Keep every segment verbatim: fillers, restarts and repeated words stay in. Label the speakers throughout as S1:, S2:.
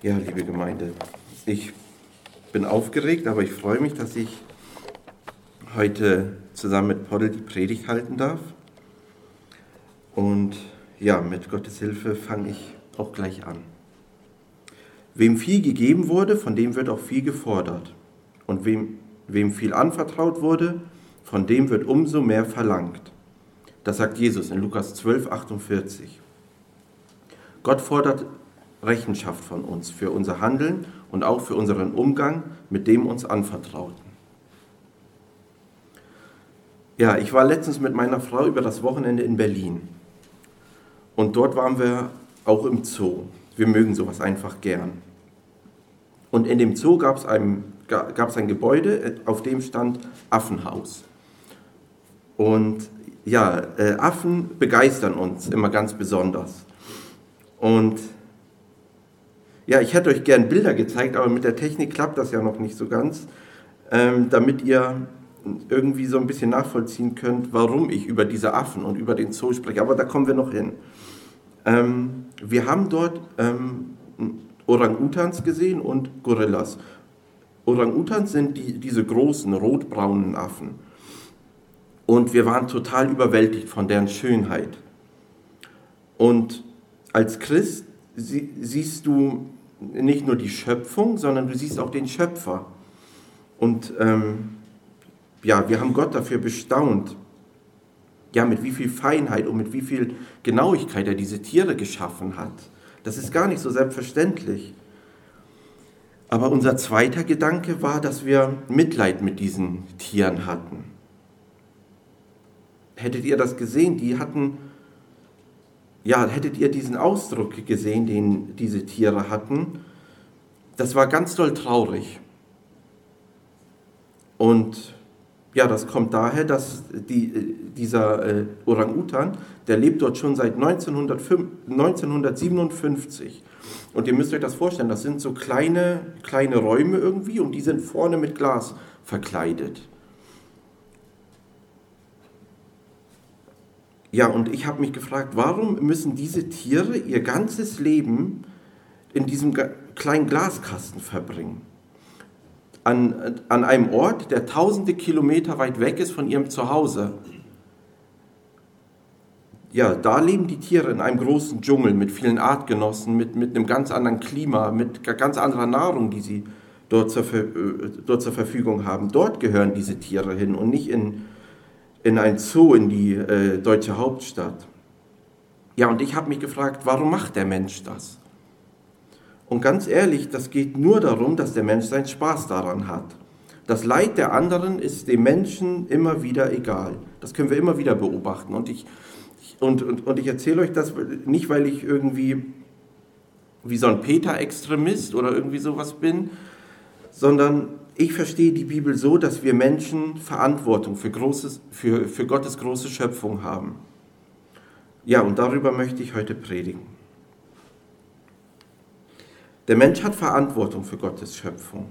S1: Ja, liebe Gemeinde, ich bin aufgeregt, aber ich freue mich, dass ich heute zusammen mit Poddel die Predigt halten darf. Und ja, mit Gottes Hilfe fange ich auch gleich an. Wem viel gegeben wurde, von dem wird auch viel gefordert. Und wem, wem viel anvertraut wurde, von dem wird umso mehr verlangt. Das sagt Jesus in Lukas zwölf, achtundvierzig. Gott fordert Rechenschaft von uns für unser Handeln und auch für unseren Umgang mit dem uns Anvertrauten. Ja, ich war letztens mit meiner Frau über das Wochenende in Berlin und dort waren wir auch im Zoo. Wir mögen sowas einfach gern. Und in dem Zoo gab es ein, gab es ein Gebäude, auf dem stand Affenhaus. Und ja, äh, Affen begeistern uns immer ganz besonders. Und ja, ich hätte euch gern Bilder gezeigt, aber mit der Technik klappt das ja noch nicht so ganz, ähm, damit ihr irgendwie so ein bisschen nachvollziehen könnt, warum ich über diese Affen und über den Zoo spreche. Aber da kommen wir noch hin. Ähm, wir haben dort ähm, Orang-Utans gesehen und Gorillas. Orang-Utans sind die, diese großen, rotbraunen Affen. Und wir waren total überwältigt von deren Schönheit. Und als Christ sie, siehst du nicht nur die Schöpfung, sondern du siehst auch den Schöpfer. Und ähm, ja, wir haben Gott dafür bestaunt, ja, mit wie viel Feinheit und mit wie viel Genauigkeit er diese Tiere geschaffen hat. Das ist gar nicht so selbstverständlich. Aber unser zweiter Gedanke war, dass wir Mitleid mit diesen Tieren hatten. Hättet ihr das gesehen? Die hatten, ja, hättet ihr diesen Ausdruck gesehen, den diese Tiere hatten? Das war ganz doll traurig. Und ja, das kommt daher, dass die, dieser äh, Orang-Utan, der lebt dort schon seit neunzehnhundertsiebenundfünfzig. Und ihr müsst euch das vorstellen, das sind so kleine, kleine Räume irgendwie und die sind vorne mit Glas verkleidet. Ja, und ich habe mich gefragt, warum müssen diese Tiere ihr ganzes Leben in diesem kleinen Glaskasten verbringen? An, an einem Ort, der tausende Kilometer weit weg ist von ihrem Zuhause. Ja, da leben die Tiere in einem großen Dschungel mit vielen Artgenossen, mit, mit einem ganz anderen Klima, mit ganz anderer Nahrung, die sie dort zur, dort zur Verfügung haben. Dort gehören diese Tiere hin und nicht in, in ein Zoo in die äh, deutsche Hauptstadt. Ja, und ich habe mich gefragt, warum macht der Mensch das? Und ganz ehrlich, das geht nur darum, dass der Mensch seinen Spaß daran hat. Das Leid der anderen ist dem Menschen immer wieder egal. Das können wir immer wieder beobachten. Und ich, und, und, und ich erzähle euch das nicht, weil ich irgendwie wie so ein Peter-Extremist oder irgendwie sowas bin, sondern ich verstehe die Bibel so, dass wir Menschen Verantwortung für, großes, für, für Gottes große Schöpfung haben. Ja, und darüber möchte ich heute predigen. Der Mensch hat Verantwortung für Gottes Schöpfung.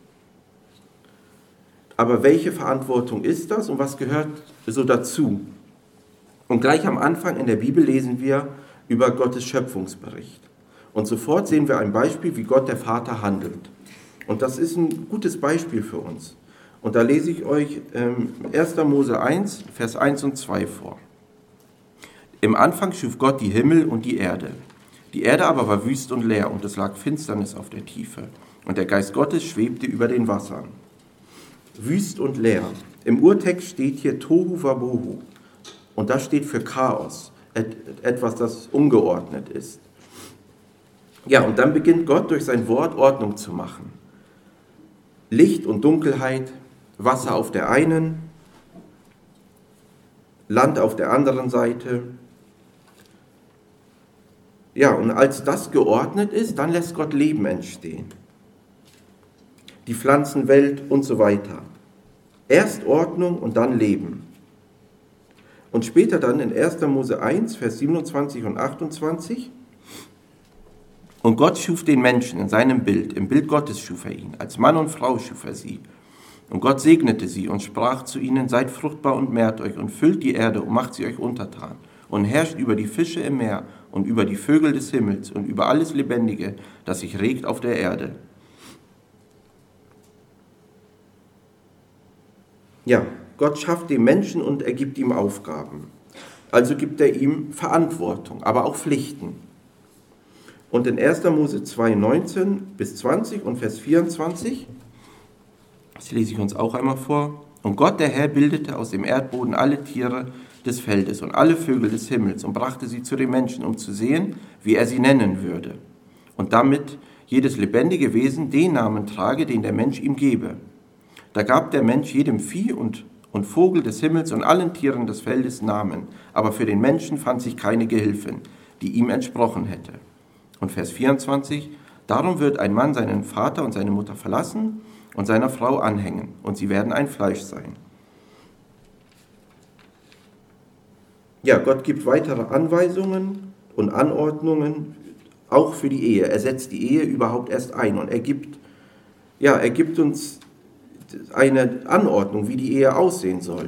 S1: Aber welche Verantwortung ist das und was gehört so dazu? Und gleich am Anfang in der Bibel lesen wir über Gottes Schöpfungsbericht. Und sofort sehen wir ein Beispiel, wie Gott der Vater handelt. Und das ist ein gutes Beispiel für uns. Und da lese ich euch ähm, erster Mose eins, Vers eins und zwei vor. Im Anfang schuf Gott die Himmel und die Erde. Die Erde aber war wüst und leer, und es lag Finsternis auf der Tiefe. Und der Geist Gottes schwebte über den Wassern. Wüst und leer. Im Urtext steht hier Tohu Wabohu. Und das steht für Chaos. Etwas, das ungeordnet ist. Ja, und dann beginnt Gott durch sein Wort Ordnung zu machen. Licht und Dunkelheit, Wasser auf der einen, Land auf der anderen Seite. Ja, und als das geordnet ist, dann lässt Gott Leben entstehen. Die Pflanzenwelt und so weiter. Erst Ordnung und dann Leben. Und später dann in erster Mose eins, Vers siebenundzwanzig und achtundzwanzig. Und Gott schuf den Menschen in seinem Bild, im Bild Gottes schuf er ihn, als Mann und Frau schuf er sie. Und Gott segnete sie und sprach zu ihnen, seid fruchtbar und mehrt euch und füllt die Erde und macht sie euch untertan und herrscht über die Fische im Meer und über die Vögel des Himmels und über alles Lebendige, das sich regt auf der Erde. Ja, Gott schafft den Menschen und er gibt ihm Aufgaben. Also gibt er ihm Verantwortung, aber auch Pflichten. Und in erster Mose zwei, neunzehn bis zwanzig und Vers vierundzwanzig, das lese ich uns auch einmal vor. Und Gott, der Herr, bildete aus dem Erdboden alle Tiere des Feldes und alle Vögel des Himmels und brachte sie zu den Menschen, um zu sehen, wie er sie nennen würde. Und damit jedes lebendige Wesen den Namen trage, den der Mensch ihm gebe. Da gab der Mensch jedem Vieh und, und Vogel des Himmels und allen Tieren des Feldes Namen. Aber für den Menschen fand sich keine Gehilfin, die ihm entsprochen hätte. Und Vers vierundzwanzig, darum wird ein Mann seinen Vater und seine Mutter verlassen und seiner Frau anhängen, und sie werden ein Fleisch sein. Ja, Gott gibt weitere Anweisungen und Anordnungen, auch für die Ehe. Er setzt die Ehe überhaupt erst ein und er gibt, ja, er gibt uns eine Anordnung, wie die Ehe aussehen soll.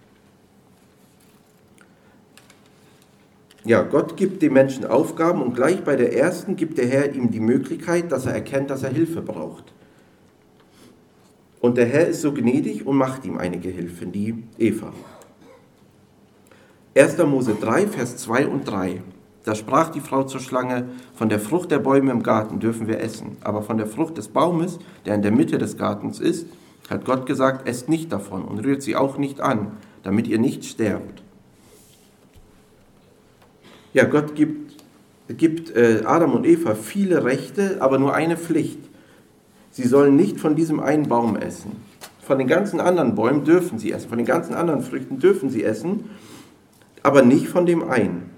S1: Ja, Gott gibt dem Menschen Aufgaben und gleich bei der ersten gibt der Herr ihm die Möglichkeit, dass er erkennt, dass er Hilfe braucht. Und der Herr ist so gnädig und macht ihm eine Gehilfin, die Eva. erster Mose drei, Vers zwei und drei. Da sprach die Frau zur Schlange, von der Frucht der Bäume im Garten dürfen wir essen, aber von der Frucht des Baumes, der in der Mitte des Gartens ist, hat Gott gesagt, esst nicht davon und rührt sie auch nicht an, damit ihr nicht sterbt. Ja, Gott gibt, gibt äh, Adam und Eva viele Rechte, aber nur eine Pflicht. Sie sollen nicht von diesem einen Baum essen. Von den ganzen anderen Bäumen dürfen sie essen, von den ganzen anderen Früchten dürfen sie essen, aber nicht von dem einen.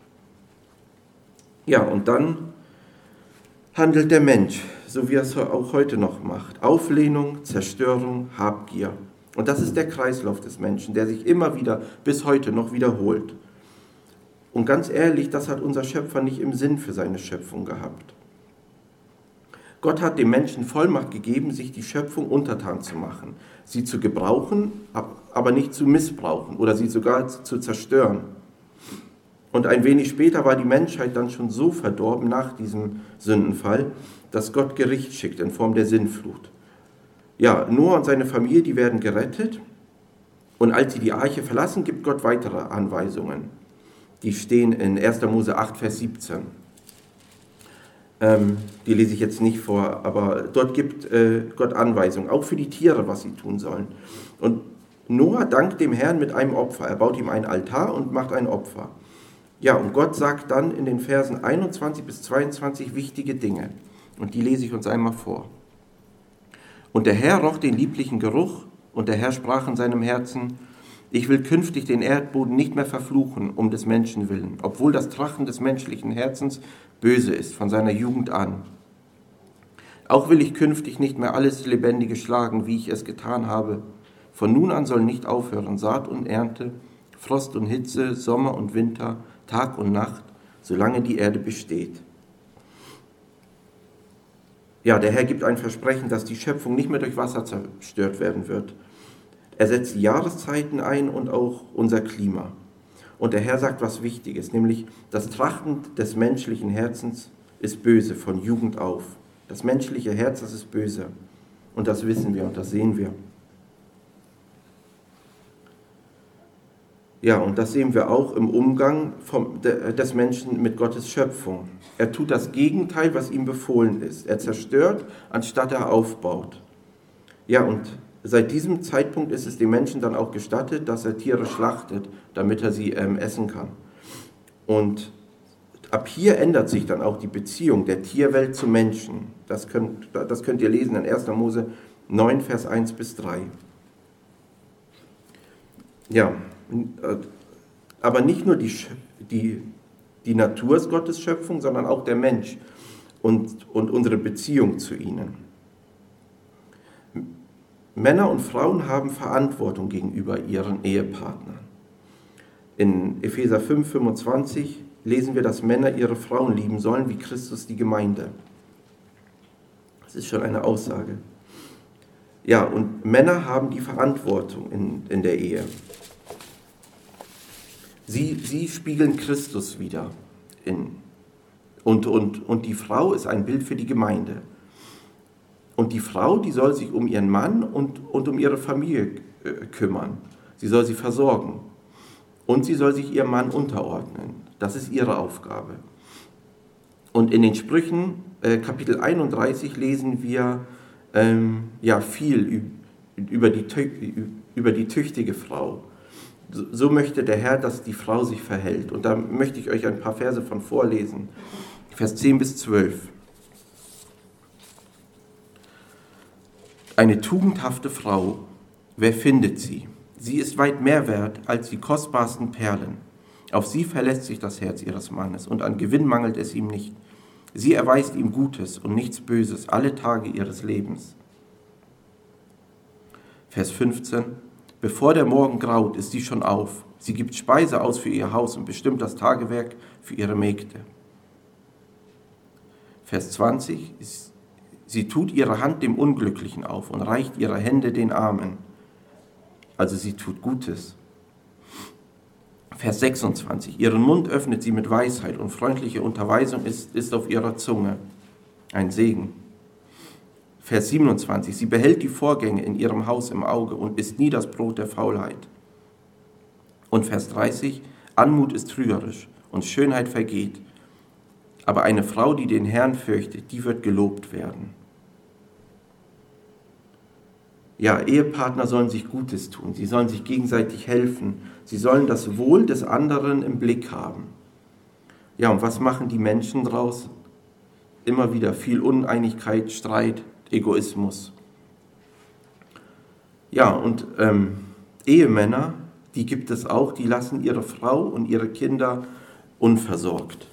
S1: Ja, und dann handelt der Mensch, so wie er es auch heute noch macht. Auflehnung, Zerstörung, Habgier. Und das ist der Kreislauf des Menschen, der sich immer wieder bis heute noch wiederholt. Und ganz ehrlich, das hat unser Schöpfer nicht im Sinn für seine Schöpfung gehabt. Gott hat dem Menschen Vollmacht gegeben, sich die Schöpfung untertan zu machen, sie zu gebrauchen, aber nicht zu missbrauchen oder sie sogar zu zerstören. Und ein wenig später war die Menschheit dann schon so verdorben nach diesem Sündenfall, dass Gott Gericht schickt in Form der Sintflut. Ja, Noah und seine Familie, die werden gerettet. Und als sie die Arche verlassen, gibt Gott weitere Anweisungen. Die stehen in erster Mose acht, Vers siebzehn. Ähm, die lese ich jetzt nicht vor, aber dort gibt äh, Gott Anweisungen, auch für die Tiere, was sie tun sollen. Und Noah dankt dem Herrn mit einem Opfer. Er baut ihm einen Altar und macht ein Opfer. Ja, und Gott sagt dann in den Versen einundzwanzig bis zweiundzwanzig wichtige Dinge. Und die lese ich uns einmal vor. Und der Herr roch den lieblichen Geruch, und der Herr sprach in seinem Herzen, ich will künftig den Erdboden nicht mehr verfluchen, um des Menschen willen, obwohl das Trachten des menschlichen Herzens böse ist, von seiner Jugend an. Auch will ich künftig nicht mehr alles Lebendige schlagen, wie ich es getan habe. Von nun an soll nicht aufhören Saat und Ernte, Frost und Hitze, Sommer und Winter, Tag und Nacht, solange die Erde besteht. Ja, der Herr gibt ein Versprechen, dass die Schöpfung nicht mehr durch Wasser zerstört werden wird. Er setzt die Jahreszeiten ein und auch unser Klima. Und der Herr sagt was Wichtiges, nämlich das Trachten des menschlichen Herzens ist böse von Jugend auf. Das menschliche Herz, das ist böse. Und das wissen wir und das sehen wir. Ja, und das sehen wir auch im Umgang vom, des Menschen mit Gottes Schöpfung. Er tut das Gegenteil, was ihm befohlen ist. Er zerstört, anstatt er aufbaut. Ja, und seit diesem Zeitpunkt ist es dem Menschen dann auch gestattet, dass er Tiere schlachtet, damit er sie ähm, essen kann. Und ab hier ändert sich dann auch die Beziehung der Tierwelt zum Menschen. Das könnt, das könnt ihr lesen in erster Mose neun, Vers eins bis drei. Ja, aber nicht nur die, die, die Natur ist Gottes Schöpfung, sondern auch der Mensch und, und unsere Beziehung zu ihnen. Männer und Frauen haben Verantwortung gegenüber ihren Ehepartnern. In Epheser fünf, fünfundzwanzig lesen wir, dass Männer ihre Frauen lieben sollen, wie Christus die Gemeinde. Das ist schon eine Aussage. Ja, und Männer haben die Verantwortung in, in der Ehe. Sie, sie spiegeln Christus wider In, und, und, und die Frau ist ein Bild für die Gemeinde. Und die Frau, die soll sich um ihren Mann und, und um ihre Familie äh, kümmern. Sie soll sie versorgen. Und sie soll sich ihrem Mann unterordnen. Das ist ihre Aufgabe. Und in den Sprüchen, äh, Kapitel einunddreißig, lesen wir ähm, ja, viel über die, über die tüchtige Frau. So, so möchte der Herr, dass die Frau sich verhält. Und da möchte ich euch ein paar Verse von vorlesen. Vers zehn bis zwölf. Eine tugendhafte Frau, wer findet sie? Sie ist weit mehr wert als die kostbarsten Perlen. Auf sie verlässt sich das Herz ihres Mannes und an Gewinn mangelt es ihm nicht. Sie erweist ihm Gutes und nichts Böses alle Tage ihres Lebens. Vers fünfzehn. Bevor der Morgen graut, ist sie schon auf. Sie gibt Speise aus für ihr Haus und bestimmt das Tagewerk für ihre Mägde. Vers zwanzig. Sie tut ihre Hand dem Unglücklichen auf und reicht ihre Hände den Armen. Also sie tut Gutes. Vers sechsundzwanzig. Ihren Mund öffnet sie mit Weisheit und freundliche Unterweisung ist, ist auf ihrer Zunge. Ein Segen. Vers siebenundzwanzig. Sie behält die Vorgänge in ihrem Haus im Auge und isst nie das Brot der Faulheit. Und Vers dreißig. Anmut ist trügerisch und Schönheit vergeht. Aber eine Frau, die den Herrn fürchtet, die wird gelobt werden. Ja, Ehepartner sollen sich Gutes tun. Sie sollen sich gegenseitig helfen. Sie sollen das Wohl des anderen im Blick haben. Ja, und was machen die Menschen draus? Immer wieder viel Uneinigkeit, Streit, Egoismus. Ja, und ähm, Ehemänner, die gibt es auch, die lassen ihre Frau und ihre Kinder unversorgt.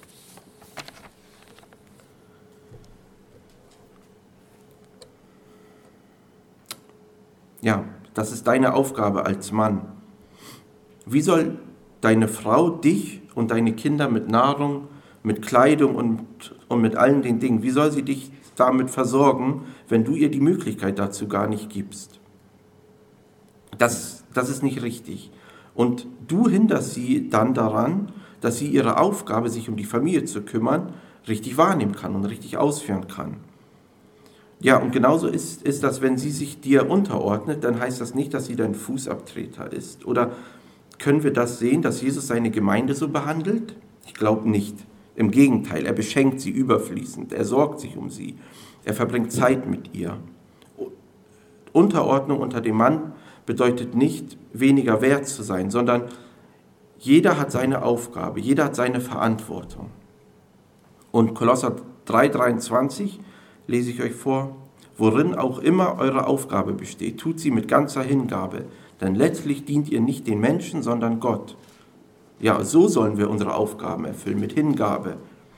S1: Ja, das ist deine Aufgabe als Mann. Wie soll deine Frau dich und deine Kinder mit Nahrung, mit Kleidung und, und mit allen den Dingen, wie soll sie dich damit versorgen, wenn du ihr die Möglichkeit dazu gar nicht gibst? Das, das ist nicht richtig. Und du hinderst sie dann daran, dass sie ihre Aufgabe, sich um die Familie zu kümmern, richtig wahrnehmen kann und richtig ausführen kann. Ja, und genauso ist, ist das, wenn sie sich dir unterordnet, dann heißt das nicht, dass sie dein Fußabtreter ist. Oder können wir das sehen, dass Jesus seine Gemeinde so behandelt? Ich glaube nicht. Im Gegenteil, er beschenkt sie überfließend, er sorgt sich um sie, er verbringt Zeit mit ihr. Unterordnung unter dem Mann bedeutet nicht, weniger wert zu sein, sondern jeder hat seine Aufgabe, jeder hat seine Verantwortung. Und Kolosser drei dreiundzwanzig lese ich euch vor, worin auch immer eure Aufgabe besteht, tut sie mit ganzer Hingabe, denn letztlich dient ihr nicht den Menschen, sondern Gott. Ja, so sollen wir unsere Aufgaben erfüllen, mit Hingabe.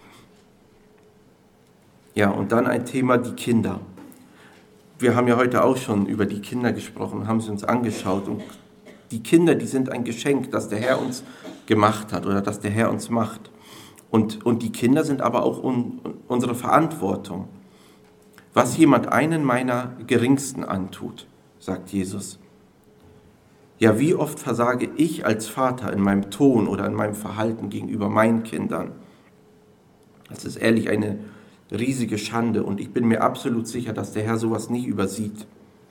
S1: Ja, und dann ein Thema, die Kinder. Wir haben ja heute auch schon über die Kinder gesprochen, haben sie uns angeschaut. Und die Kinder, die sind ein Geschenk, das der Herr uns gemacht hat oder das der Herr uns macht. Und, und die Kinder sind aber auch un, unsere Verantwortung. Was jemand einen meiner Geringsten antut, sagt Jesus. Ja, wie oft versage ich als Vater in meinem Ton oder in meinem Verhalten gegenüber meinen Kindern? Das ist ehrlich eine riesige Schande und ich bin mir absolut sicher, dass der Herr sowas nie übersieht.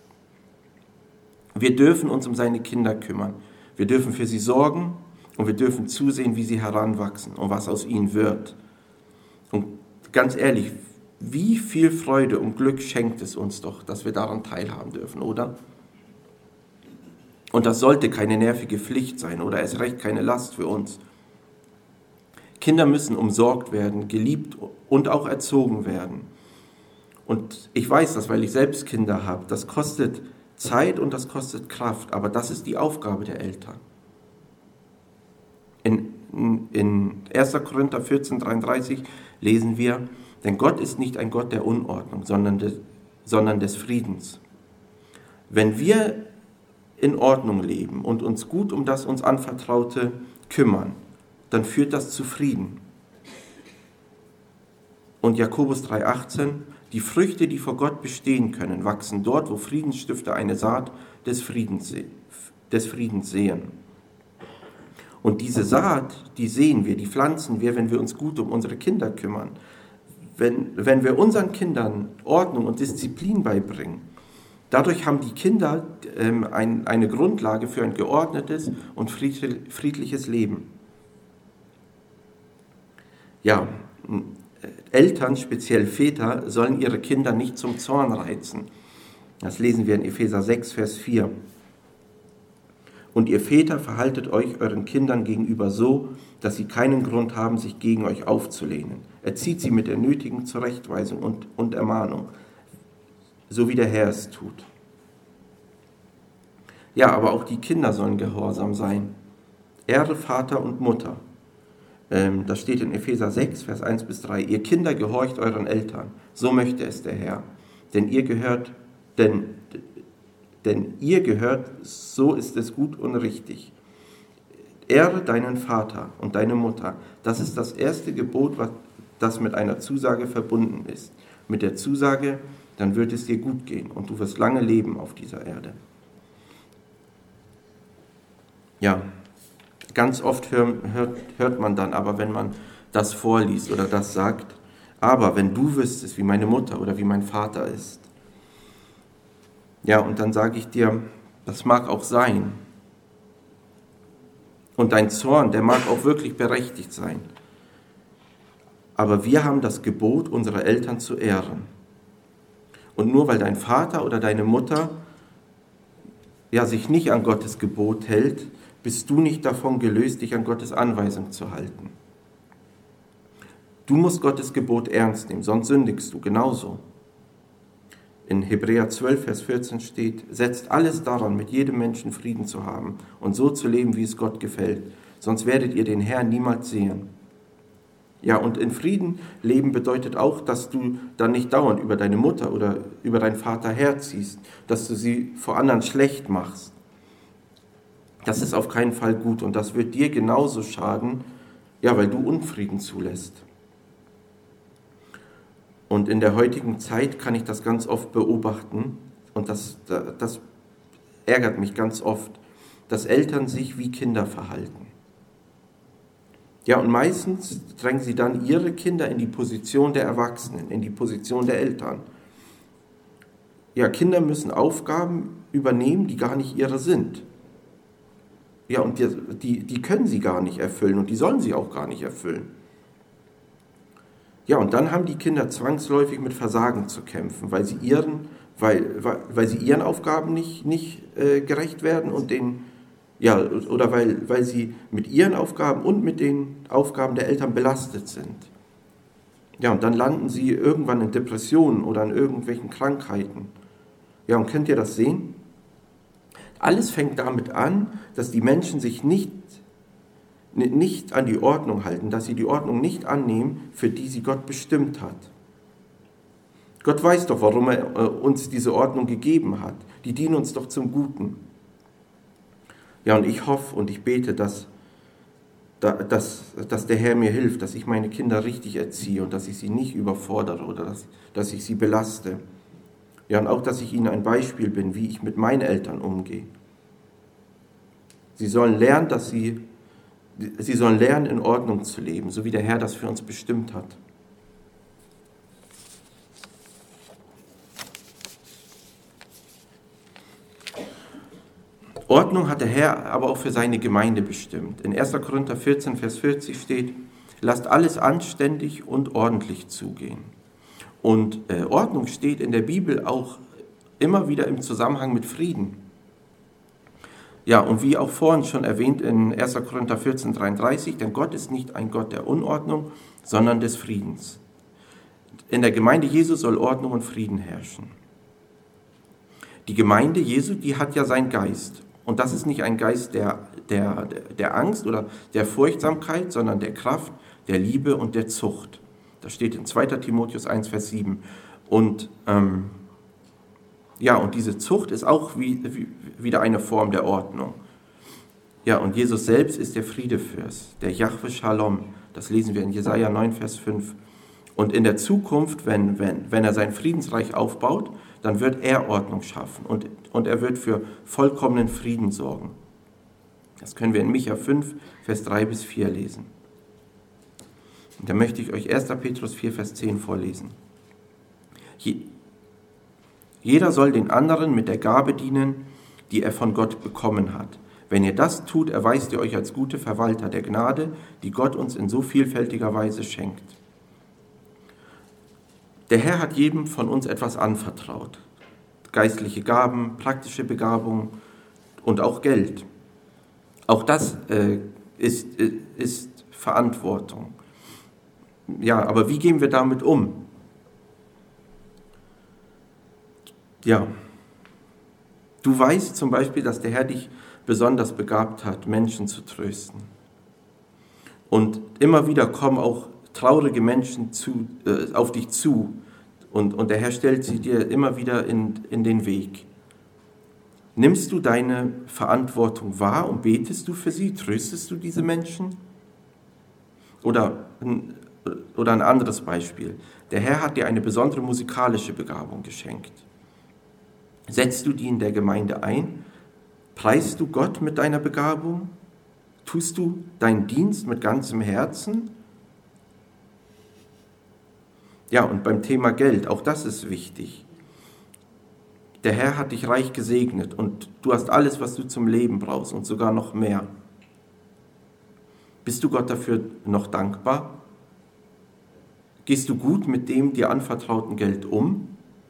S1: Wir dürfen uns um seine Kinder kümmern. Wir dürfen für sie sorgen und wir dürfen zusehen, wie sie heranwachsen und was aus ihnen wird. Und ganz ehrlich, wie viel Freude und Glück schenkt es uns doch, dass wir daran teilhaben dürfen, oder? Und das sollte keine nervige Pflicht sein oder erst recht keine Last für uns. Kinder müssen umsorgt werden, geliebt und auch erzogen werden. Und ich weiß das, weil ich selbst Kinder habe. Das kostet Zeit und das kostet Kraft, aber das ist die Aufgabe der Eltern. In, in, in erster Korinther vierzehn dreiunddreißig lesen wir, denn Gott ist nicht ein Gott der Unordnung, sondern des, sondern des Friedens. Wenn wir in Ordnung leben und uns gut um das uns Anvertraute kümmern, dann führt das zu Frieden. Und Jakobus drei achtzehn, die Früchte, die vor Gott bestehen können, wachsen dort, wo Friedensstifter eine Saat des Friedens, des Friedens sehen. Und diese Saat, die sehen wir, die pflanzen wir, wenn wir uns gut um unsere Kinder kümmern. Wenn, wenn wir unseren Kindern Ordnung und Disziplin beibringen, dadurch haben die Kinder ähm, ein, eine Grundlage für ein geordnetes und friedliches Leben. Ja, Eltern, speziell Väter, sollen ihre Kinder nicht zum Zorn reizen. Das lesen wir in Epheser sechs, Vers vier. Und ihr Väter, verhaltet euch euren Kindern gegenüber so, dass sie keinen Grund haben, sich gegen euch aufzulehnen. Erzieht sie mit der nötigen Zurechtweisung und, und Ermahnung, so wie der Herr es tut. Ja, aber auch die Kinder sollen gehorsam sein. Ehre Vater und Mutter. Ähm, das steht in Epheser sechs, Vers eins bis drei. Ihr Kinder, gehorcht euren Eltern, so möchte es der Herr. Denn ihr gehört, denn, denn ihr gehört, so ist es gut und richtig. Ehre deinen Vater und deine Mutter. Das ist das erste Gebot, das mit einer Zusage verbunden ist. Mit der Zusage, dann wird es dir gut gehen und du wirst lange leben auf dieser Erde. Ja, ganz oft hört, hört, hört man dann aber, wenn man das vorliest oder das sagt, aber wenn du wüsstest, wie meine Mutter oder wie mein Vater ist. Ja, und dann sage ich dir, das mag auch sein. Und dein Zorn, der mag auch wirklich berechtigt sein. Aber wir haben das Gebot, unsere Eltern zu ehren. Und nur weil dein Vater oder deine Mutter ja, sich nicht an Gottes Gebot hält, bist du nicht davon gelöst, dich an Gottes Anweisung zu halten. Du musst Gottes Gebot ernst nehmen, sonst sündigst du genauso. In Hebräer zwölf, Vers vierzehn steht, setzt alles daran, mit jedem Menschen Frieden zu haben und so zu leben, wie es Gott gefällt, sonst werdet ihr den Herrn niemals sehen. Ja, und in Frieden leben bedeutet auch, dass du dann nicht dauernd über deine Mutter oder über deinen Vater herziehst, dass du sie vor anderen schlecht machst. Das ist auf keinen Fall gut und das wird dir genauso schaden, ja, weil du Unfrieden zulässt. Und in der heutigen Zeit kann ich das ganz oft beobachten und das, das ärgert mich ganz oft, dass Eltern sich wie Kinder verhalten. Ja, und meistens drängen sie dann ihre Kinder in die Position der Erwachsenen, in die Position der Eltern. Ja, Kinder müssen Aufgaben übernehmen, die gar nicht ihre sind. Ja, und die, die, die können sie gar nicht erfüllen und die sollen sie auch gar nicht erfüllen. Ja, und dann haben die Kinder zwangsläufig mit Versagen zu kämpfen, weil sie ihren, weil, weil, weil sie ihren Aufgaben nicht, nicht äh, gerecht werden und den, ja, oder weil, weil sie mit ihren Aufgaben und mit den Aufgaben der Eltern belastet sind. Ja, und dann landen sie irgendwann in Depressionen oder in irgendwelchen Krankheiten. Ja, und könnt ihr das sehen? Alles fängt damit an, dass die Menschen sich nicht, nicht an die Ordnung halten, dass sie die Ordnung nicht annehmen, für die sie Gott bestimmt hat. Gott weiß doch, warum er uns diese Ordnung gegeben hat. Die dienen uns doch zum Guten. Ja, und ich hoffe und ich bete, dass, dass, dass der Herr mir hilft, dass ich meine Kinder richtig erziehe und dass ich sie nicht überfordere oder dass, dass ich sie belaste. Ja, und auch, dass ich ihnen ein Beispiel bin, wie ich mit meinen Eltern umgehe. Sie sollen lernen, dass sie, sie sollen lernen, in Ordnung zu leben, so wie der Herr das für uns bestimmt hat. Ordnung hat der Herr aber auch für seine Gemeinde bestimmt. In erster Korinther vierzehn, Vers vierzig steht, lasst alles anständig und ordentlich zugehen. Und äh, Ordnung steht in der Bibel auch immer wieder im Zusammenhang mit Frieden. Ja, und wie auch vorhin schon erwähnt in erster Korinther vierzehn, dreiunddreißig, denn Gott ist nicht ein Gott der Unordnung, sondern des Friedens. In der Gemeinde Jesu soll Ordnung und Frieden herrschen. Die Gemeinde Jesu, die hat ja seinen Geist. Und das ist nicht ein Geist der, der, der Angst oder der Furchtsamkeit, sondern der Kraft, der Liebe und der Zucht. Das steht in zweiter Timotheus eins, Vers sieben. Und ähm, ja, und diese Zucht ist auch wie, wie, wieder eine Form der Ordnung. Ja, und Jesus selbst ist der Friedefürst, der Jahwe Shalom. Das lesen wir in Jesaja neun, Vers fünf. Und in der Zukunft, wenn, wenn, wenn er sein Friedensreich aufbaut, dann wird er Ordnung schaffen und, und er wird für vollkommenen Frieden sorgen. Das können wir in Micha fünf, Vers drei bis vier lesen. Und da möchte ich euch erster Petrus vier, Vers zehn vorlesen. Jeder soll den anderen mit der Gabe dienen, die er von Gott bekommen hat. Wenn ihr das tut, erweist ihr euch als gute Verwalter der Gnade, die Gott uns in so vielfältiger Weise schenkt. Der Herr hat jedem von uns etwas anvertraut. Geistliche Gaben, praktische Begabung und auch Geld. Auch das äh, ist, ist Verantwortung. Ja, aber wie gehen wir damit um? Ja, du weißt zum Beispiel, dass der Herr dich besonders begabt hat, Menschen zu trösten. Und immer wieder kommen auch traurige Menschen zu, äh, auf dich zu und, und der Herr stellt sie dir immer wieder in, in den Weg. Nimmst du deine Verantwortung wahr und betest du für sie? Tröstest du diese Menschen? Oder, oder ein anderes Beispiel. Der Herr hat dir eine besondere musikalische Begabung geschenkt. Setzt du die in der Gemeinde ein? Preist du Gott mit deiner Begabung? Tust du deinen Dienst mit ganzem Herzen? Ja, und beim Thema Geld, auch das ist wichtig. Der Herr hat dich reich gesegnet und du hast alles, was du zum Leben brauchst und sogar noch mehr. Bist du Gott dafür noch dankbar? Gehst du gut mit dem dir anvertrauten Geld um?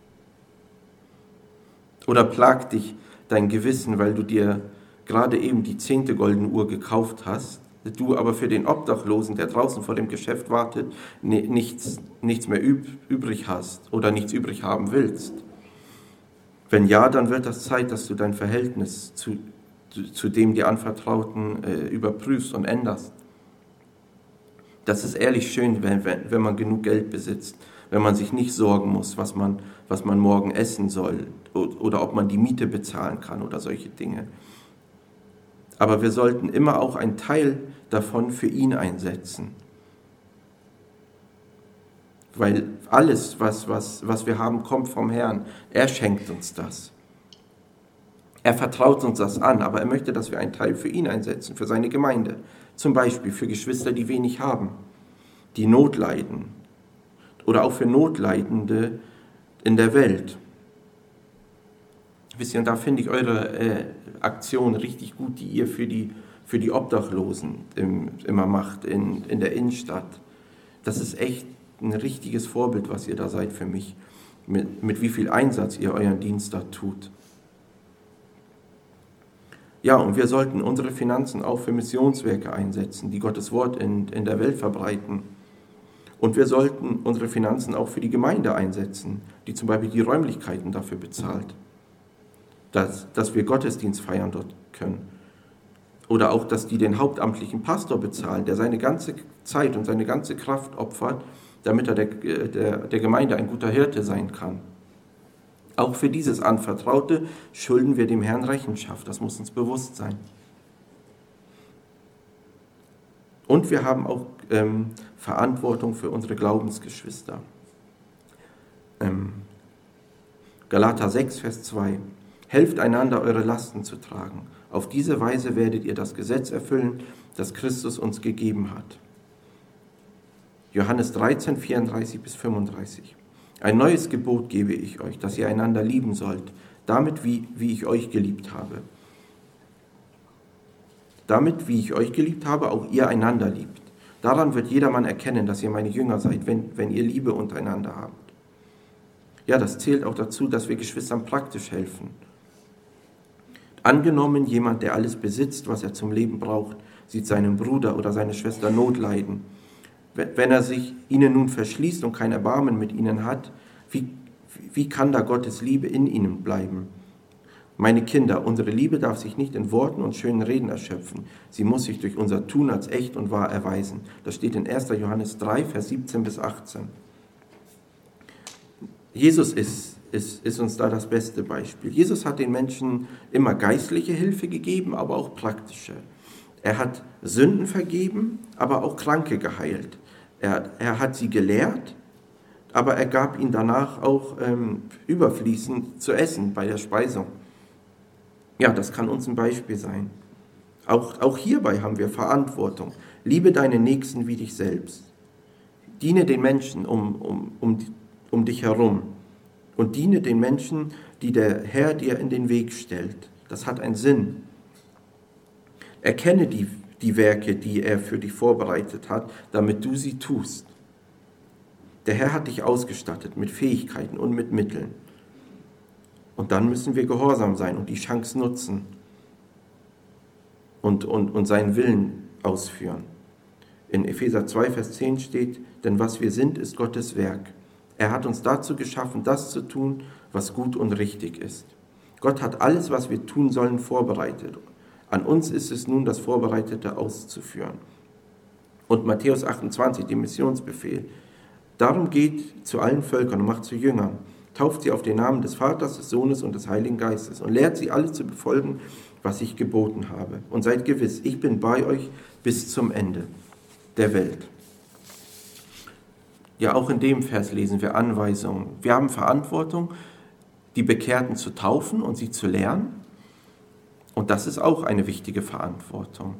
S1: Oder plagt dich dein Gewissen, weil du dir gerade eben die zehnte goldene Uhr gekauft hast, du aber für den Obdachlosen, der draußen vor dem Geschäft wartet, nichts, nichts mehr übrig hast oder nichts übrig haben willst? Wenn ja, dann wird das Zeit, dass du dein Verhältnis zu, zu dem dir Anvertrauten äh, überprüfst und änderst. Das ist ehrlich schön, wenn, wenn, wenn man genug Geld besitzt, wenn man sich nicht sorgen muss, was man, was man morgen essen soll oder ob man die Miete bezahlen kann oder solche Dinge. Aber wir sollten immer auch einen Teil davon für ihn einsetzen. Weil alles, was, was, was wir haben, kommt vom Herrn. Er schenkt uns das. Er vertraut uns das an, aber er möchte, dass wir einen Teil für ihn einsetzen, für seine Gemeinde. Zum Beispiel für Geschwister, die wenig haben, die Not leiden. Oder auch für Notleidende in der Welt. Wisst ihr, und da finde ich eure äh, Aktion richtig gut, die ihr für die, für die Obdachlosen im, immer macht in, in der Innenstadt. Das ist echt ein richtiges Vorbild, was ihr da seid für mich, mit, mit wie viel Einsatz ihr euren Dienst da tut. Ja, und wir sollten unsere Finanzen auch für Missionswerke einsetzen, die Gottes Wort in, in der Welt verbreiten. Und wir sollten unsere Finanzen auch für die Gemeinde einsetzen, die zum Beispiel die Räumlichkeiten dafür bezahlt, dass, dass wir Gottesdienst feiern dort können. Oder auch, dass die den hauptamtlichen Pastor bezahlen, der seine ganze Zeit und seine ganze Kraft opfert, damit er der, der, der Gemeinde ein guter Hirte sein kann. Auch für dieses Anvertraute schulden wir dem Herrn Rechenschaft, das muss uns bewusst sein. Und wir haben auch ähm, Verantwortung für unsere Glaubensgeschwister. Ähm, Galater sechs, Vers zwei. Helft einander, eure Lasten zu tragen. Auf diese Weise werdet ihr das Gesetz erfüllen, das Christus uns gegeben hat. Johannes dreizehn, vierunddreißig bis fünfunddreißig. Ein neues Gebot gebe ich euch, dass ihr einander lieben sollt, damit wie, wie ich euch geliebt habe. Damit, wie ich euch geliebt habe, auch ihr einander liebt. Daran wird jedermann erkennen, dass ihr meine Jünger seid, wenn, wenn ihr Liebe untereinander habt. Ja, das zählt auch dazu, dass wir Geschwistern praktisch helfen. Angenommen, jemand, der alles besitzt, was er zum Leben braucht, sieht seinen Bruder oder seine Schwester Not leiden. Wenn er sich ihnen nun verschließt und kein Erbarmen mit ihnen hat, wie, wie kann da Gottes Liebe in ihnen bleiben? Meine Kinder, unsere Liebe darf sich nicht in Worten und schönen Reden erschöpfen. Sie muss sich durch unser Tun als echt und wahr erweisen. Das steht in erster Johannes drei, Vers siebzehn bis achtzehn. Jesus ist, ist, ist uns da das beste Beispiel. Jesus hat den Menschen immer geistliche Hilfe gegeben, aber auch praktische. Er hat Sünden vergeben, aber auch Kranke geheilt. Er, er hat sie gelehrt, aber er gab ihnen danach auch ähm, überfließend zu essen bei der Speisung. Ja, das kann uns ein Beispiel sein. Auch, auch hierbei haben wir Verantwortung. Liebe deinen Nächsten wie dich selbst. Diene den Menschen um, um, um, um dich herum. Und diene den Menschen, die der Herr dir in den Weg stellt. Das hat einen Sinn. Erkenne die, die Werke, die er für dich vorbereitet hat, damit du sie tust. Der Herr hat dich ausgestattet mit Fähigkeiten und mit Mitteln. Und dann müssen wir gehorsam sein und die Chance nutzen und, und, und seinen Willen ausführen. In Epheser zwei, Vers zehn steht, denn was wir sind, ist Gottes Werk. Er hat uns dazu geschaffen, das zu tun, was gut und richtig ist. Gott hat alles, was wir tun sollen, vorbereitet. An uns ist es nun, das Vorbereitete auszuführen. Und Matthäus achtundzwanzig, der Missionsbefehl. Darum geht zu allen Völkern und macht zu Jüngern. Tauft sie auf den Namen des Vaters, des Sohnes und des Heiligen Geistes und lehrt sie alle zu befolgen, was ich geboten habe. Und seid gewiss, ich bin bei euch bis zum Ende der Welt. Ja, auch in dem Vers lesen wir Anweisungen. Wir haben Verantwortung, die Bekehrten zu taufen und sie zu lehren. Und das ist auch eine wichtige Verantwortung.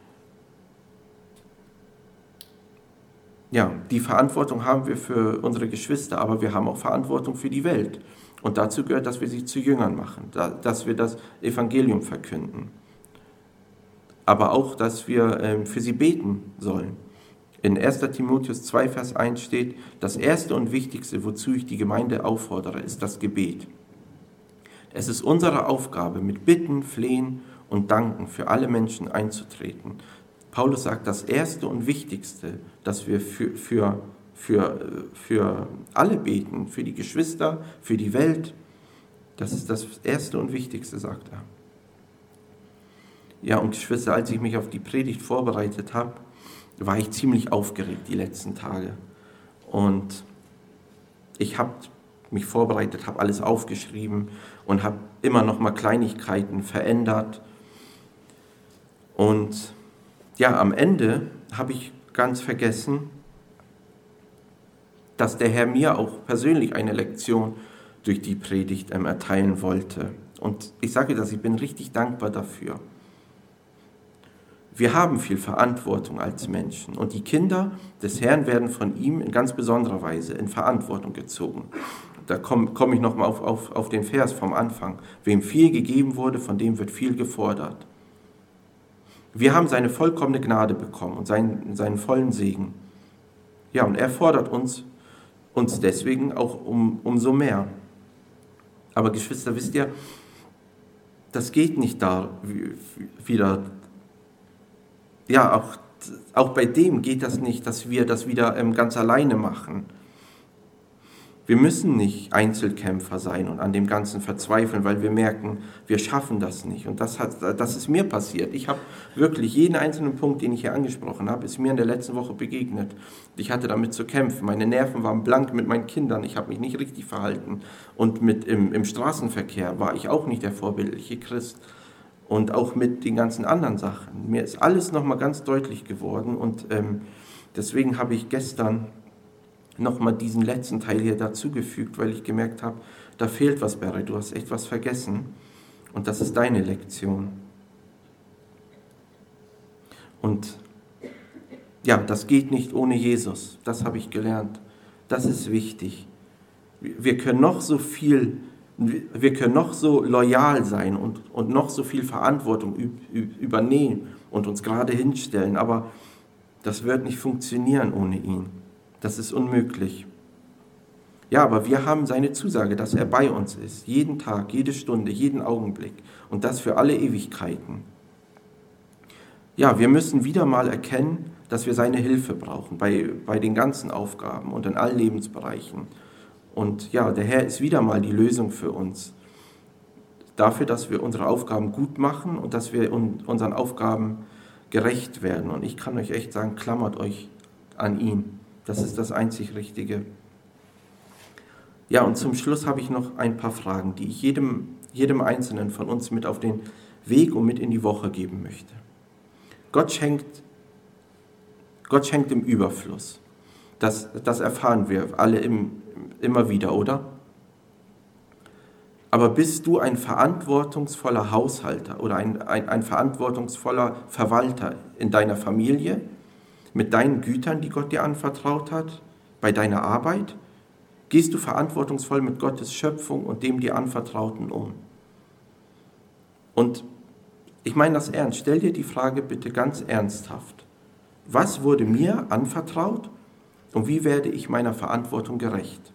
S1: Ja, die Verantwortung haben wir für unsere Geschwister, aber wir haben auch Verantwortung für die Welt. Und dazu gehört, dass wir sie zu Jüngern machen, dass wir das Evangelium verkünden. Aber auch, dass wir für sie beten sollen. In erster Timotheus zwei, Vers eins steht, das Erste und Wichtigste, wozu ich die Gemeinde auffordere, ist das Gebet. Es ist unsere Aufgabe, mit Bitten, Flehen und Danken für alle Menschen einzutreten. Paulus sagt, das Erste und Wichtigste, dass wir für, für, für, für alle beten, für die Geschwister, für die Welt, das ist das Erste und Wichtigste, sagt er. Ja, und Geschwister, als ich mich auf die Predigt vorbereitet habe, war ich ziemlich aufgeregt die letzten Tage. Und ich habe mich vorbereitet, habe alles aufgeschrieben und habe immer noch mal Kleinigkeiten verändert. Und ja, am Ende habe ich ganz vergessen, dass der Herr mir auch persönlich eine Lektion durch die Predigt ähm, erteilen wollte. Und ich sage das, ich bin richtig dankbar dafür. Wir haben viel Verantwortung als Menschen und die Kinder des Herrn werden von ihm in ganz besonderer Weise in Verantwortung gezogen. Da komme komm ich nochmal auf, auf, auf den Vers vom Anfang. Wem viel gegeben wurde, von dem wird viel gefordert. Wir haben seine vollkommene Gnade bekommen und seinen, seinen vollen Segen. Ja, und er fordert uns, uns deswegen auch um, umso mehr. Aber Geschwister, wisst ihr, das geht nicht da wieder. Ja, auch, auch bei dem geht das nicht, dass wir das wieder ähm, ganz alleine machen. Wir müssen nicht Einzelkämpfer sein und an dem Ganzen verzweifeln, weil wir merken, wir schaffen das nicht. Und das, hat, das ist mir passiert. Ich habe wirklich jeden einzelnen Punkt, den ich hier angesprochen habe, ist mir in der letzten Woche begegnet. Ich hatte damit zu kämpfen. Meine Nerven waren blank mit meinen Kindern. Ich habe mich nicht richtig verhalten. Und mit im, im Straßenverkehr war ich auch nicht der vorbildliche Christ. Und auch mit den ganzen anderen Sachen. Mir ist alles nochmal ganz deutlich geworden. Und ähm, deswegen habe ich gestern nochmal diesen letzten Teil hier dazugefügt, weil ich gemerkt habe, da fehlt was, Barry, du hast echt was vergessen. Und das ist deine Lektion. Und ja, das geht nicht ohne Jesus. Das habe ich gelernt. Das ist wichtig. Wir können noch so viel, wir können noch so loyal sein und, und noch so viel Verantwortung übernehmen und uns gerade hinstellen, aber das wird nicht funktionieren ohne ihn. Das ist unmöglich. Ja, aber wir haben seine Zusage, dass er bei uns ist. Jeden Tag, jede Stunde, jeden Augenblick. Und das für alle Ewigkeiten. Ja, wir müssen wieder mal erkennen, dass wir seine Hilfe brauchen bei, bei den ganzen Aufgaben und in allen Lebensbereichen. Und ja, der Herr ist wieder mal die Lösung für uns. Dafür, dass wir unsere Aufgaben gut machen und dass wir unseren Aufgaben gerecht werden. Und ich kann euch echt sagen, klammert euch an ihn. Das ist das einzig Richtige. Ja, und zum Schluss habe ich noch ein paar Fragen, die ich jedem, jedem Einzelnen von uns mit auf den Weg und mit in die Woche geben möchte. Gott schenkt, Gott schenkt im Überfluss. Das, das erfahren wir alle im, immer wieder, oder? Aber bist du ein verantwortungsvoller Haushalter oder ein, ein, ein verantwortungsvoller Verwalter in deiner Familie, mit deinen Gütern, die Gott dir anvertraut hat, bei deiner Arbeit? Gehst du verantwortungsvoll mit Gottes Schöpfung und dem dir Anvertrauten um? Und ich meine das ernst. Stell dir die Frage bitte ganz ernsthaft. Was wurde mir anvertraut und wie werde ich meiner Verantwortung gerecht?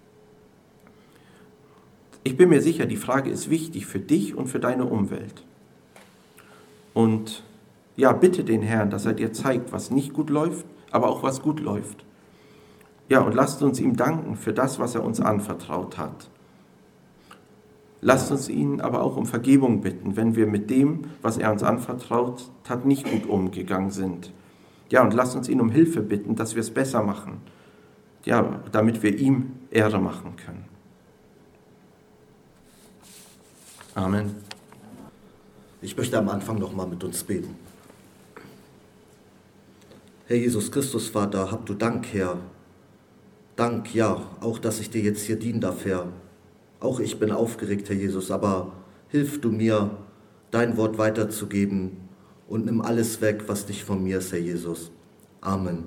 S1: Ich bin mir sicher, die Frage ist wichtig für dich und für deine Umwelt. Und ja, bitte den Herrn, dass er dir zeigt, was nicht gut läuft, aber auch was gut läuft. Ja, und lasst uns ihm danken für das, was er uns anvertraut hat. Lasst uns ihn aber auch um Vergebung bitten, wenn wir mit dem, was er uns anvertraut hat, nicht gut umgegangen sind. Ja, und lasst uns ihn um Hilfe bitten, dass wir es besser machen. Ja, damit wir ihm Ehre machen können. Amen.
S2: Ich möchte am Anfang nochmal mit uns beten. Herr Jesus Christus, Vater, hab du Dank, Herr. Dank, ja, auch, dass ich dir jetzt hier dienen darf, Herr. Auch ich bin aufgeregt, Herr Jesus, aber hilf du mir, dein Wort weiterzugeben und nimm alles weg, was nicht von mir ist, Herr Jesus. Amen.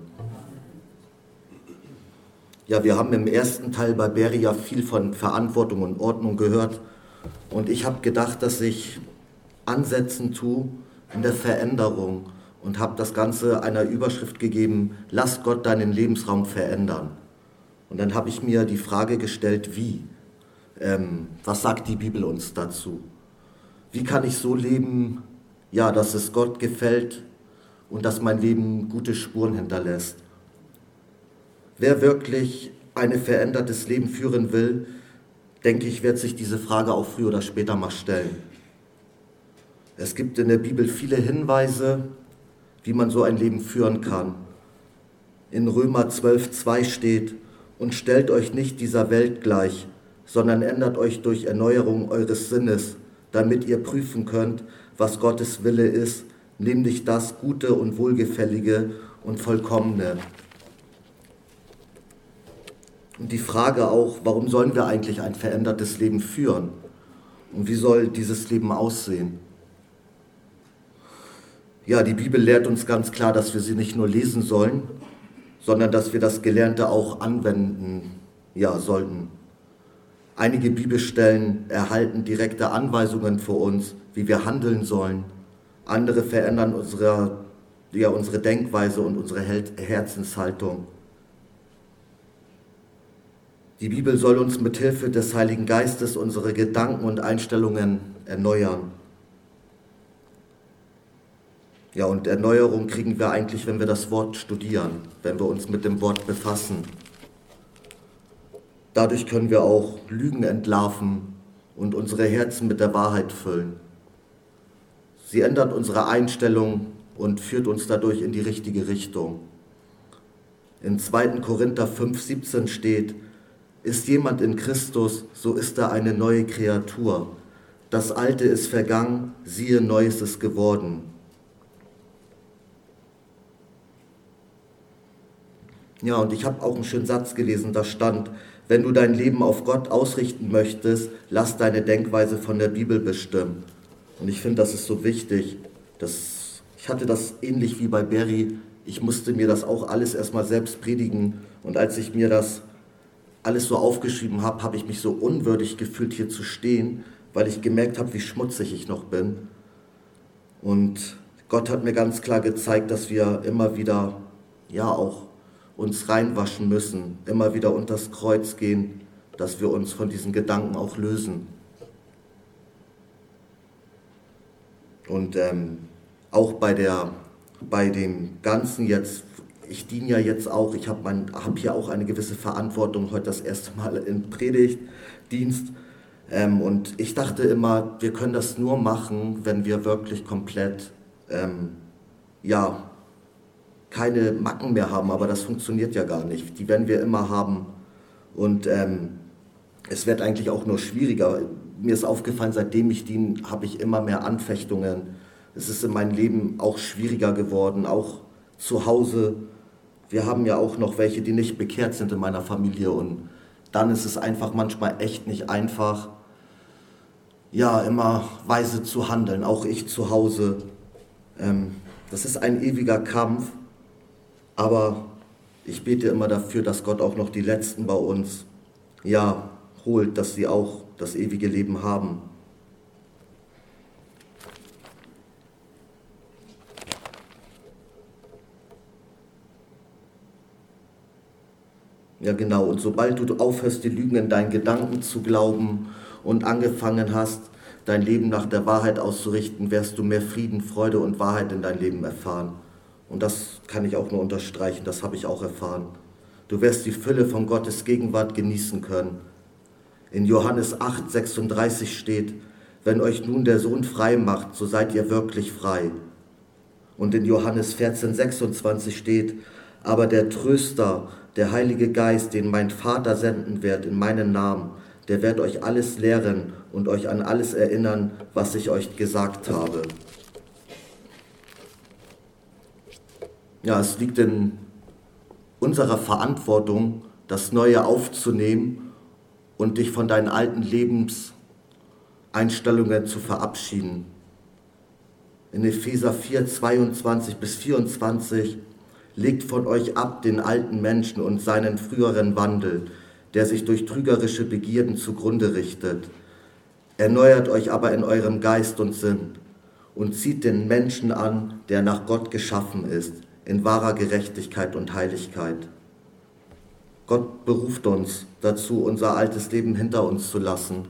S2: Ja, wir haben im ersten Teil bei Beria viel von Verantwortung und Ordnung gehört und ich habe gedacht, dass ich ansetzen tue in der Veränderung und habe das Ganze einer Überschrift gegeben, lass Gott deinen Lebensraum verändern. Und dann habe ich mir die Frage gestellt, wie? Ähm, was sagt die Bibel uns dazu? Wie kann ich so leben, ja, dass es Gott gefällt und dass mein Leben gute Spuren hinterlässt? Wer wirklich ein verändertes Leben führen will, denke ich, wird sich diese Frage auch früher oder später mal stellen. Es gibt in der Bibel viele Hinweise, wie man so ein Leben führen kann. In Römer zwölf zwei steht, und stellt euch nicht dieser Welt gleich, sondern ändert euch durch Erneuerung eures Sinnes, damit ihr prüfen könnt, was Gottes Wille ist, nämlich das Gute und Wohlgefällige und Vollkommene. Und die Frage auch, warum sollen wir eigentlich ein verändertes Leben führen? Und wie soll dieses Leben aussehen? Ja, die Bibel lehrt uns ganz klar, dass wir sie nicht nur lesen sollen, sondern dass wir das Gelernte auch anwenden, ja, sollten. Einige Bibelstellen erhalten direkte Anweisungen für uns, wie wir handeln sollen. Andere verändern unsere, ja, unsere Denkweise und unsere Herzenshaltung. Die Bibel soll uns mit Hilfe des Heiligen Geistes unsere Gedanken und Einstellungen erneuern. Ja, und Erneuerung kriegen wir eigentlich, wenn wir das Wort studieren, wenn wir uns mit dem Wort befassen. Dadurch können wir auch Lügen entlarven und unsere Herzen mit der Wahrheit füllen. Sie ändert unsere Einstellung und führt uns dadurch in die richtige Richtung. In zweiter Korinther fünf siebzehn steht, ist jemand in Christus, so ist er eine neue Kreatur. Das Alte ist vergangen, siehe, Neues ist geworden. Ja, und ich habe auch einen schönen Satz gelesen, da stand, wenn du dein Leben auf Gott ausrichten möchtest, lass deine Denkweise von der Bibel bestimmen. Und ich finde, das ist so wichtig. Das, ich hatte das ähnlich wie bei Berry. Ich musste mir das auch alles erstmal selbst predigen. Und als ich mir das alles so aufgeschrieben habe, habe ich mich so unwürdig gefühlt, hier zu stehen, weil ich gemerkt habe, wie schmutzig ich noch bin. Und Gott hat mir ganz klar gezeigt, dass wir immer wieder, ja, auch uns reinwaschen müssen, immer wieder unters Kreuz gehen, dass wir uns von diesen Gedanken auch lösen. Und ähm, auch bei der, bei dem Ganzen jetzt, ich diene ja jetzt auch, ich habe hab hier auch eine gewisse Verantwortung, heute das erste Mal im Predigtdienst. Ähm, und ich dachte immer, wir können das nur machen, wenn wir wirklich komplett, ähm, ja, keine Macken mehr haben, aber das funktioniert ja gar nicht. Die werden wir immer haben und ähm, es wird eigentlich auch nur schwieriger. Mir ist aufgefallen, seitdem ich diene, habe ich immer mehr Anfechtungen. Es ist in meinem Leben auch schwieriger geworden, auch zu Hause. Wir haben ja auch noch welche, die nicht bekehrt sind in meiner Familie und dann ist es einfach manchmal echt nicht einfach, ja, immer weise zu handeln, auch ich zu Hause. Ähm, das ist ein ewiger Kampf, aber ich bete immer dafür, dass Gott auch noch die Letzten bei uns, ja, holt, dass sie auch das ewige Leben haben. Ja, genau. Und sobald du aufhörst, die Lügen in deinen Gedanken zu glauben und angefangen hast, dein Leben nach der Wahrheit auszurichten, wirst du mehr Frieden, Freude und Wahrheit in dein Leben erfahren. Und das kann ich auch nur unterstreichen, das habe ich auch erfahren. Du wirst die Fülle von Gottes Gegenwart genießen können. In Johannes acht, sechsunddreißig steht, wenn euch nun der Sohn frei macht, so seid ihr wirklich frei. Und in Johannes vierzehn, sechsundzwanzig steht, aber der Tröster, der Heilige Geist, den mein Vater senden wird in meinen Namen, der wird euch alles lehren und euch an alles erinnern, was ich euch gesagt habe. Ja, es liegt in unserer Verantwortung, das Neue aufzunehmen und dich von deinen alten Lebenseinstellungen zu verabschieden. In Epheser vier, zweiundzwanzig bis vierundzwanzig legt von euch ab den alten Menschen und seinen früheren Wandel, der sich durch trügerische Begierden zugrunde richtet. Erneuert euch aber in eurem Geist und Sinn und zieht den Menschen an, der nach Gott geschaffen ist, in wahrer Gerechtigkeit und Heiligkeit. Gott beruft uns dazu, unser altes Leben hinter uns zu lassen.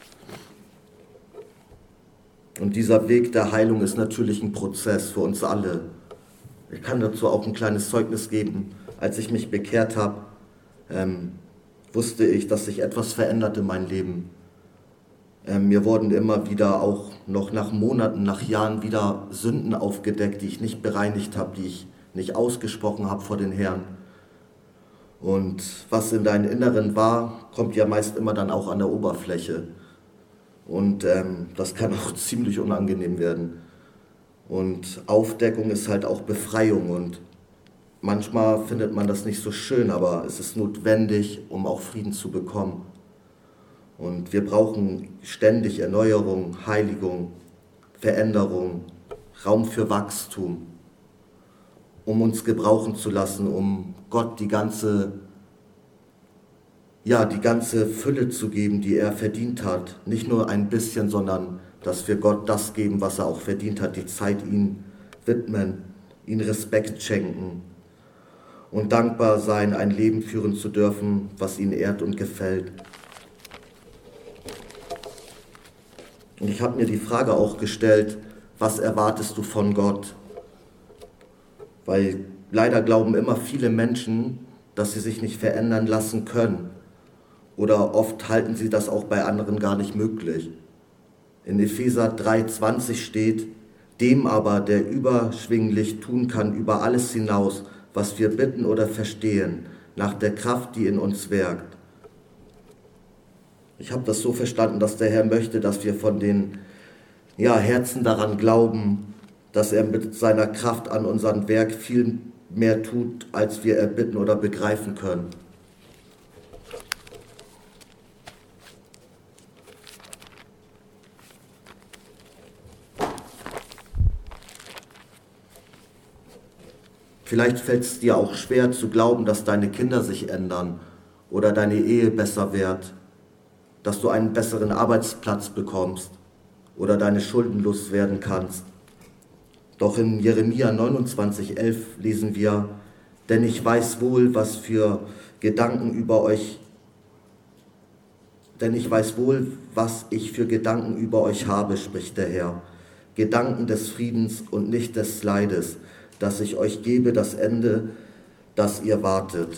S2: Und dieser Weg der Heilung ist natürlich ein Prozess für uns alle. Ich kann dazu auch ein kleines Zeugnis geben. Als ich mich bekehrt habe, ähm, wusste ich, dass sich etwas verändert in meinem Leben. Ähm, mir wurden immer wieder, auch noch nach Monaten, nach Jahren, wieder Sünden aufgedeckt, die ich nicht bereinigt habe, die ich nicht ausgesprochen habe vor den Herrn. Und was in deinem Inneren war, kommt ja meist immer dann auch an der Oberfläche. Und ähm, das kann auch ziemlich unangenehm werden. Und Aufdeckung ist halt auch Befreiung. Und manchmal findet man das nicht so schön, aber es ist notwendig, um auch Frieden zu bekommen. Und wir brauchen ständig Erneuerung, Heiligung, Veränderung, Raum für Wachstum, um uns gebrauchen zu lassen, um Gott die ganze ja, die ganze Fülle zu geben, die er verdient hat. Nicht nur ein bisschen, sondern dass wir Gott das geben, was er auch verdient hat, die Zeit ihm widmen, ihm Respekt schenken und dankbar sein, ein Leben führen zu dürfen, was ihm ehrt und gefällt. Und ich habe mir die Frage auch gestellt, was erwartest du von Gott? Weil leider glauben immer viele Menschen, dass sie sich nicht verändern lassen können. Oder oft halten sie das auch bei anderen gar nicht möglich. In Epheser drei, zwanzig steht, dem aber, der überschwinglich tun kann über alles hinaus, was wir bitten oder verstehen, nach der Kraft, die in uns wirkt. Ich habe das so verstanden, dass der Herr möchte, dass wir von den ja, Herzen daran glauben, dass er mit seiner Kraft an unserem Werk viel mehr tut, als wir erbitten oder begreifen können. Vielleicht fällt es dir auch schwer zu glauben, dass deine Kinder sich ändern oder deine Ehe besser wird, dass du einen besseren Arbeitsplatz bekommst oder deine Schulden loswerden kannst. Doch in Jeremia neunundzwanzig, elf lesen wir, denn ich weiß wohl, was für Gedanken über euch, denn ich weiß wohl, was ich für Gedanken über euch habe, spricht der Herr. Gedanken des Friedens und nicht des Leides, dass ich euch gebe das Ende, das ihr wartet.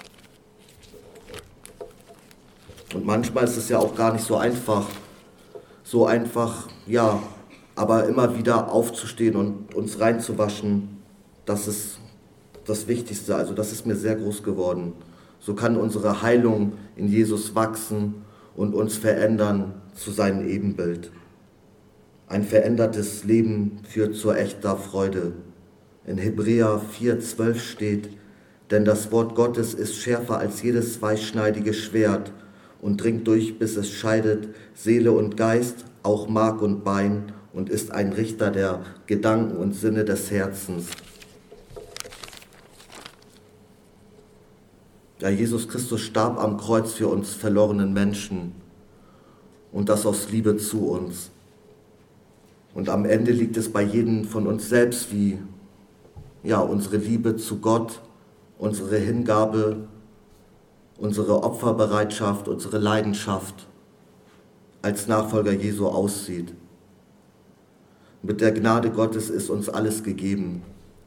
S2: Und manchmal ist es ja auch gar nicht so einfach, so einfach, ja, aber immer wieder aufzustehen und uns reinzuwaschen, das ist das Wichtigste. Also das ist mir sehr groß geworden. So kann unsere Heilung in Jesus wachsen und uns verändern zu seinem Ebenbild. Ein verändertes Leben führt zu echter Freude. In Hebräer vier, zwölf steht, denn das Wort Gottes ist schärfer als jedes zweischneidige Schwert und dringt durch, bis es scheidet Seele und Geist, auch Mark und Bein, und ist ein Richter der Gedanken und Sinne des Herzens. Ja, Jesus Christus starb am Kreuz für uns verlorenen Menschen und das aus Liebe zu uns. Und am Ende liegt es bei jedem von uns selbst, wie ja, unsere Liebe zu Gott, unsere Hingabe, unsere Opferbereitschaft, unsere Leidenschaft als Nachfolger Jesu aussieht. Mit der Gnade Gottes ist uns alles gegeben.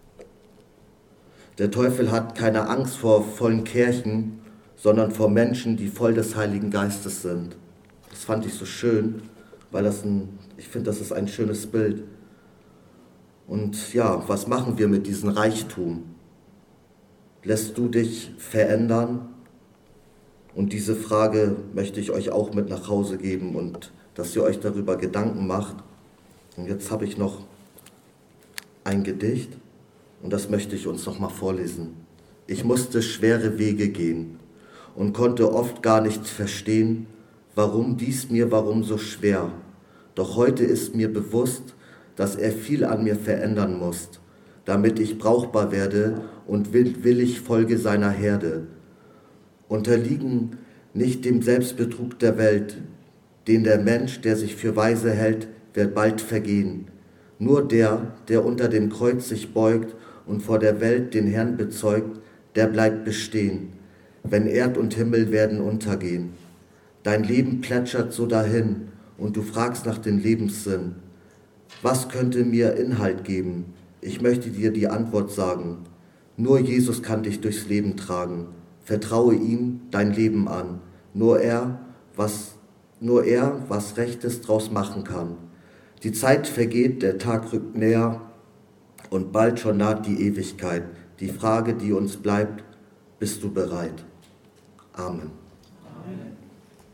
S2: Der Teufel hat keine Angst vor vollen Kirchen, sondern vor Menschen, die voll des Heiligen Geistes sind. Das fand ich so schön, weil das ein, ich finde, das ist ein schönes Bild. Und ja, was machen wir mit diesem Reichtum? Lässt du dich verändern? Und diese Frage möchte ich euch auch mit nach Hause geben und dass ihr euch darüber Gedanken macht. Und jetzt habe ich noch ein Gedicht und das möchte ich uns noch mal vorlesen. Ich musste schwere Wege gehen und konnte oft gar nicht verstehen, warum dies mir, warum so schwer. Doch heute ist mir bewusst, dass er viel an mir verändern muss, damit ich brauchbar werde und will, willig folge seiner Herde. Unterliegen nicht dem Selbstbetrug der Welt, den der Mensch, der sich für weise hält, wird bald vergehen. Nur der, der unter dem Kreuz sich beugt und vor der Welt den Herrn bezeugt, der bleibt bestehen, wenn Erd und Himmel werden untergehen. Dein Leben plätschert so dahin und du fragst nach dem Lebenssinn. Was könnte mir Inhalt geben? Ich möchte dir die Antwort sagen. Nur Jesus kann dich durchs Leben tragen. Vertraue ihm dein Leben an. Nur er, was, nur er, was Rechtes draus machen kann. Die Zeit vergeht, der Tag rückt näher und bald schon naht die Ewigkeit. Die Frage, die uns bleibt, bist du bereit? Amen.
S3: Amen.